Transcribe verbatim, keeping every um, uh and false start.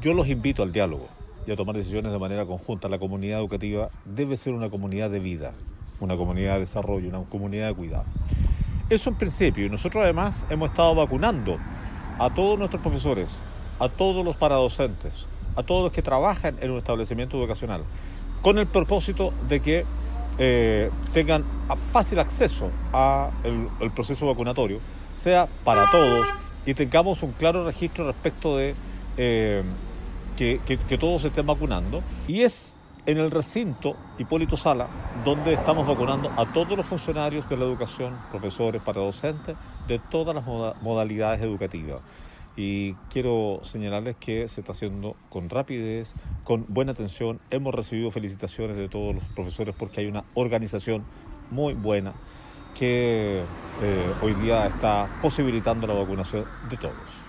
yo los invito al diálogo y a tomar decisiones de manera conjunta. La comunidad educativa debe ser una comunidad de vida, una comunidad de desarrollo, una comunidad de cuidado. Eso en principio, y nosotros además hemos estado vacunando a todos nuestros profesores, a todos los paradocentes, a todos los que trabajan en un establecimiento educacional, con el propósito de que eh, tengan fácil acceso al proceso vacunatorio, sea para todos, y tengamos un claro registro respecto de eh, que, que, que todos se estén vacunando. Y es en el recinto Hipólito Sala donde estamos vacunando a todos los funcionarios de la educación, profesores, paradocentes, de todas las moda, modalidades educativas. Y quiero señalarles que se está haciendo con rapidez, con buena atención. Hemos recibido felicitaciones de todos los profesores porque hay una organización muy buena que eh, hoy día está posibilitando la vacunación de todos.